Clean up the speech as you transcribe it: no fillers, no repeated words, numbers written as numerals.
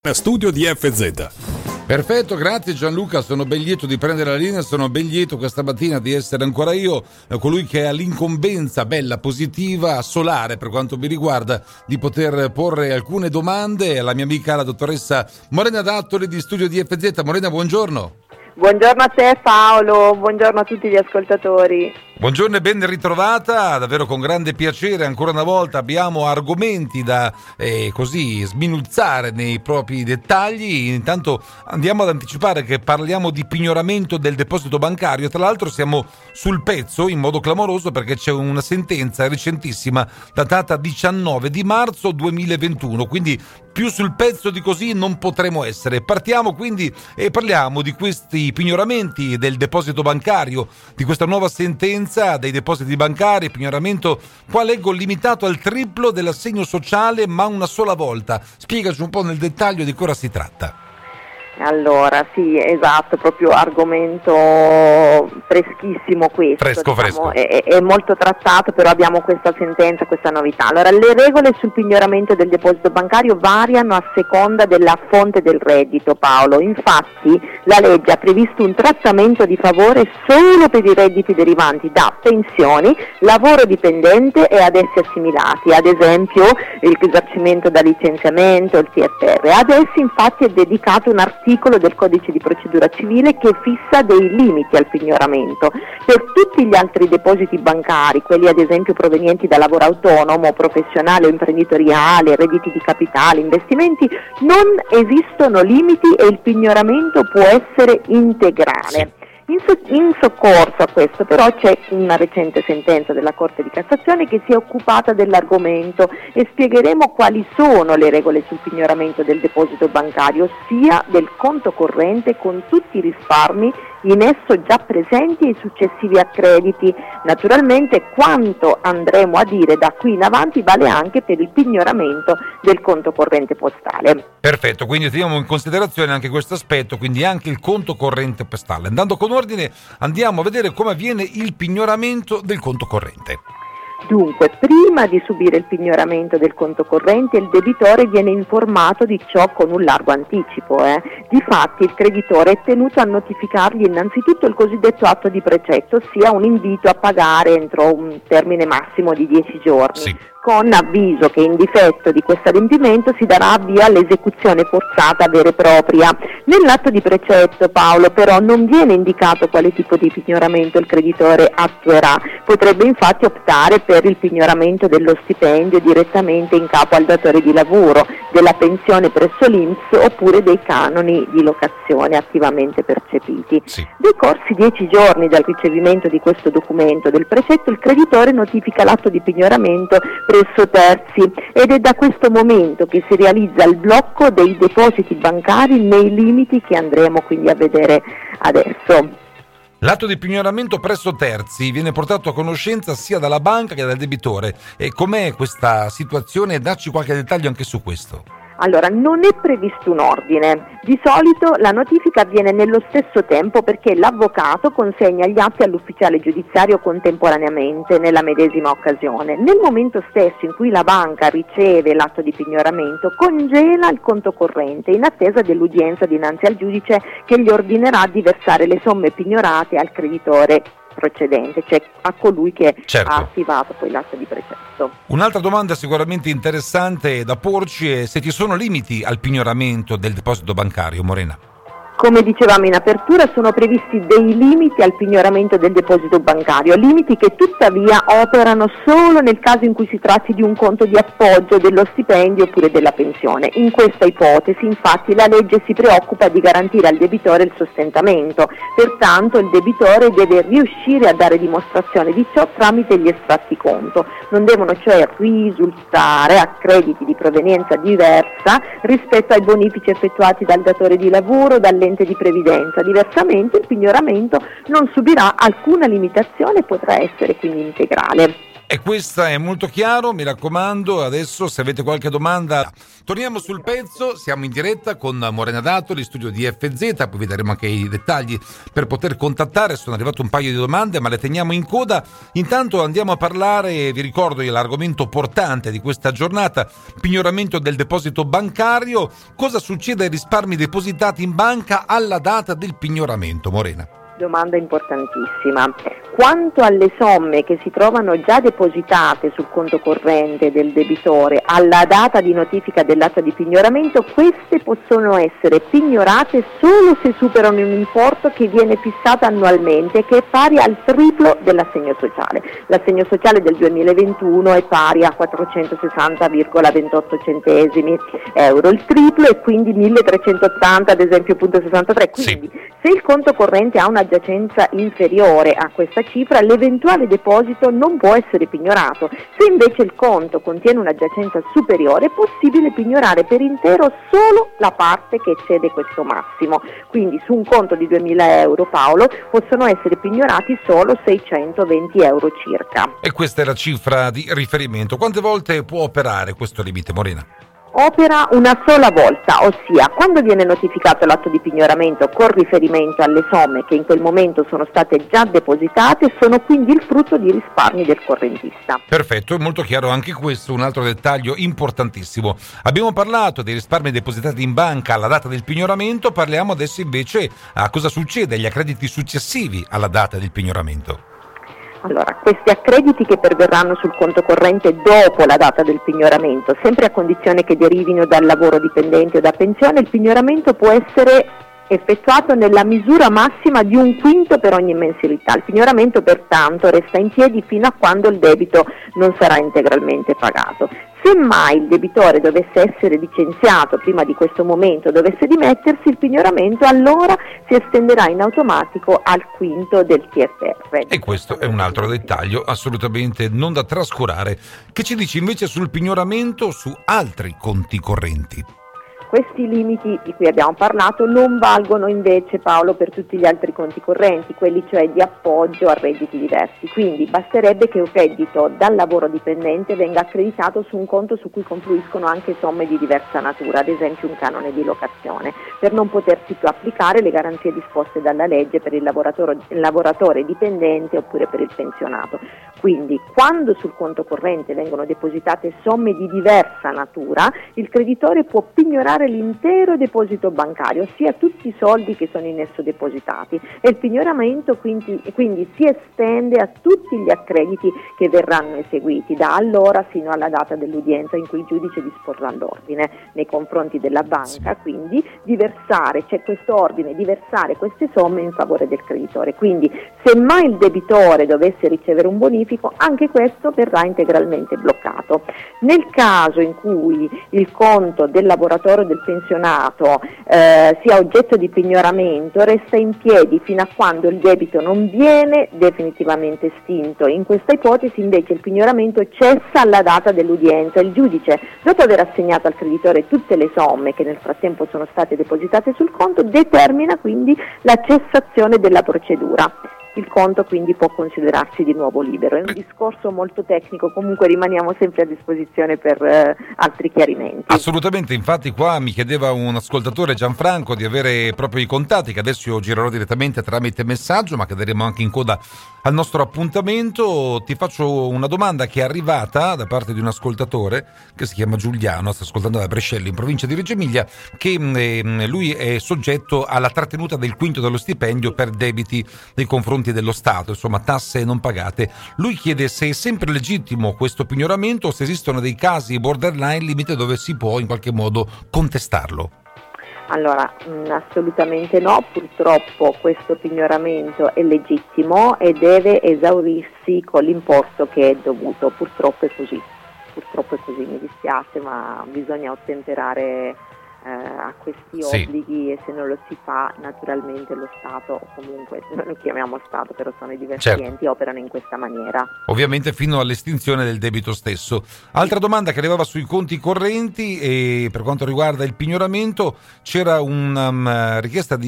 Studio di FZ. Perfetto, grazie Gianluca, sono ben lieto di prendere la linea, sono ben lieto questa mattina di essere ancora io, colui che ha l'incombenza bella, positiva, solare per quanto mi riguarda, di poter porre alcune domande alla mia amica la dottoressa Morena Dattoli di Studio di FZ. Morena, buongiorno. Buongiorno a te Paolo, buongiorno a tutti gli ascoltatori. Buongiorno e ben ritrovata, davvero con grande piacere, ancora una volta abbiamo argomenti da così sminuzzare nei propri dettagli. Intanto andiamo ad anticipare che parliamo di pignoramento del deposito bancario, tra l'altro siamo sul pezzo in modo clamoroso perché c'è una sentenza recentissima datata 19 di marzo 2021, quindi più sul pezzo di così non potremo essere. Partiamo quindi e parliamo di questi pignoramenti del deposito bancario, di questa nuova sentenza dei depositi bancari, pignoramento qua leggo limitato al triplo dell'assegno sociale ma una sola volta. Spiegaci un po' nel dettaglio di cosa si tratta. Allora, sì, esatto, proprio argomento freschissimo questo. Fresco. È molto trattato, però abbiamo questa sentenza, questa novità. Allora, le regole sul pignoramento del deposito bancario variano a seconda della fonte del reddito, Paolo. Infatti, la legge ha previsto un trattamento di favore solo per i redditi derivanti da pensioni, lavoro dipendente e ad essi assimilati, ad esempio il risarcimento da licenziamento, il TFR. Ad essi, infatti, è dedicato un articolo del codice di procedura civile che fissa dei limiti al pignoramento. Per tutti gli altri depositi bancari, quelli ad esempio provenienti da lavoro autonomo, professionale o imprenditoriale, redditi di capitale, investimenti, non esistono limiti e il pignoramento può essere integrale. In soccorso a questo però c'è una recente sentenza della Corte di Cassazione che si è occupata dell'argomento e spiegheremo quali sono le regole sul pignoramento del deposito bancario, ossia del conto corrente con tutti i risparmi in esso già presenti e i successivi accrediti. Naturalmente quanto andremo a dire da qui in avanti vale anche per il pignoramento del conto corrente postale. Perfetto, quindi teniamo in considerazione anche questo aspetto, quindi anche il conto corrente postale. Andando con ordine, andiamo a vedere come avviene il pignoramento del conto corrente. Dunque, prima di subire il pignoramento del conto corrente, il debitore viene informato di ciò con un largo anticipo. Difatti, il creditore è tenuto a notificargli innanzitutto il cosiddetto atto di precetto, ossia un invito a pagare entro un termine massimo di 10 giorni. Sì. Con avviso che in difetto di questo adempimento si darà avvio all'esecuzione forzata vera e propria. Nell'atto di precetto, Paolo, però non viene indicato quale tipo di pignoramento il creditore attuerà. Potrebbe infatti optare per il pignoramento dello stipendio direttamente in capo al datore di lavoro, della pensione presso l'INPS oppure dei canoni di locazione attivamente percepiti. Sì. Decorsi 10 giorni dal ricevimento di questo documento del precetto, il creditore notifica l'atto di pignoramento presso terzi ed è da questo momento che si realizza il blocco dei depositi bancari nei limiti che andremo quindi a vedere adesso. L'atto di pignoramento presso terzi viene portato a conoscenza sia dalla banca che dal debitore. E com'è questa situazione? Dacci qualche dettaglio anche su questo. Allora, non è previsto un ordine. Di solito la notifica avviene nello stesso tempo perché l'avvocato consegna gli atti all'ufficiale giudiziario contemporaneamente nella medesima occasione. Nel momento stesso in cui la banca riceve l'atto di pignoramento, congela il conto corrente in attesa dell'udienza dinanzi al giudice che gli ordinerà di versare le somme pignorate al creditore procedente, cioè a colui che certo. ha attivato poi l'atto di precetto. Un'altra domanda sicuramente interessante da porci è se ci sono limiti al pignoramento del deposito bancario, Morena. Come dicevamo in apertura, sono previsti dei limiti al pignoramento del deposito bancario, limiti che tuttavia operano solo nel caso in cui si tratti di un conto di appoggio dello stipendio oppure della pensione. In questa ipotesi, infatti, la legge si preoccupa di garantire al debitore il sostentamento, pertanto il debitore deve riuscire a dare dimostrazione di ciò tramite gli estratti conto. Non devono cioè risultare accrediti di provenienza diversa rispetto ai bonifici effettuati dal datore di lavoro, dall'ente di previdenza. Diversamente il pignoramento non subirà alcuna limitazione e potrà essere quindi integrale. E questa è molto chiaro, mi raccomando. Adesso, se avete qualche domanda, torniamo sul pezzo. Siamo in diretta con Morena Dattoli, studio di FZ, poi vi daremo anche i dettagli per poter contattare. Sono arrivate un paio di domande, ma le teniamo in coda. Intanto andiamo a parlare, vi ricordo l'argomento portante di questa giornata: pignoramento del deposito bancario. Cosa succede ai risparmi depositati in banca alla data del pignoramento, Morena? Domanda importantissima. Quanto alle somme che si trovano già depositate sul conto corrente del debitore alla data di notifica dell'atto di pignoramento, queste possono essere pignorate solo se superano un importo che viene fissato annualmente, che è pari al triplo dell'assegno sociale. L'assegno sociale del 2021 è pari a 460,28 centesimi euro, il triplo è quindi 1380 ad esempio punto 63, quindi sì. Se il conto corrente ha una giacenza inferiore a questa cifra, l'eventuale deposito non può essere pignorato. Se invece il conto contiene una giacenza superiore, è possibile pignorare per intero solo la parte che eccede questo massimo. Quindi su un conto di 2.000 euro, Paolo, possono essere pignorati solo 620 euro circa. E questa è la cifra di riferimento. Quante volte può operare questo limite, Morena? Opera una sola volta, ossia quando viene notificato l'atto di pignoramento con riferimento alle somme che in quel momento sono state già depositate, sono quindi il frutto di risparmi del correntista. Perfetto, è molto chiaro anche questo, un altro dettaglio importantissimo. Abbiamo parlato dei risparmi depositati in banca alla data del pignoramento, parliamo adesso invece a cosa succede agli accrediti successivi alla data del pignoramento. Allora, questi accrediti che perverranno sul conto corrente dopo la data del pignoramento, sempre a condizione che derivino dal lavoro dipendente o da pensione, il pignoramento può essere effettuato nella misura massima di 1/5 per ogni mensilità. Il pignoramento pertanto resta in piedi fino a quando il debito non sarà integralmente pagato. Se mai il debitore dovesse essere licenziato prima di questo momento, dovesse dimettersi, il pignoramento allora si estenderà in automatico al quinto del TFR. E questo è un altro dettaglio assolutamente non da trascurare. Che ci dici invece sul pignoramento su altri conti correnti? Questi limiti di cui abbiamo parlato non valgono invece, Paolo, per tutti gli altri conti correnti, quelli cioè di appoggio a redditi diversi. Quindi basterebbe che un reddito dal lavoro dipendente venga accreditato su un conto su cui confluiscono anche somme di diversa natura, ad esempio un canone di locazione, per non potersi più applicare le garanzie disposte dalla legge per il lavoratore dipendente oppure per il pensionato. Quindi quando sul conto corrente vengono depositate somme di diversa natura, il creditore può pignorare l'intero deposito bancario, ossia tutti i soldi che sono in esso depositati, e il pignoramento quindi si estende a tutti gli accrediti che verranno eseguiti da allora fino alla data dell'udienza in cui il giudice disporrà l'ordine nei confronti della banca, quindi c'è questo ordine di versare queste somme in favore del creditore. Quindi se mai il debitore dovesse ricevere un bonifico, anche questo verrà integralmente bloccato. Nel caso in cui il conto del lavoratore del pensionato sia oggetto di pignoramento, resta in piedi fino a quando il debito non viene definitivamente estinto. In questa ipotesi invece il pignoramento cessa alla data dell'udienza. Il giudice, dopo aver assegnato al creditore tutte le somme che nel frattempo sono state depositate sul conto, determina quindi la cessazione della procedura. Il conto quindi può considerarsi di nuovo libero. È un discorso molto tecnico, comunque rimaniamo sempre a disposizione per altri chiarimenti. Assolutamente, infatti qua mi chiedeva un ascoltatore, Gianfranco, di avere proprio i contatti, che adesso io girerò direttamente tramite messaggio, ma che daremo anche in coda al nostro appuntamento. Ti faccio una domanda che è arrivata da parte di un ascoltatore che si chiama Giuliano, sta ascoltando da Brescello in provincia di Reggio Emilia, che lui è soggetto alla trattenuta del quinto dello stipendio per debiti nei confronti dello Stato, insomma tasse non pagate. Lui chiede se è sempre legittimo questo pignoramento o se esistono dei casi borderline limite dove si può in qualche modo contestarlo. Allora, assolutamente no, purtroppo questo pignoramento è legittimo e deve esaurirsi con l'importo che è dovuto, purtroppo è così, mi dispiace, ma bisogna ottemperare a questi obblighi, e se non lo si fa naturalmente lo Stato, o comunque noi lo chiamiamo Stato, però sono i diversi enti, operano in questa maniera. Ovviamente fino all'estinzione del debito stesso. Altra domanda che arrivava sui conti correnti, e per quanto riguarda il pignoramento c'era una richiesta di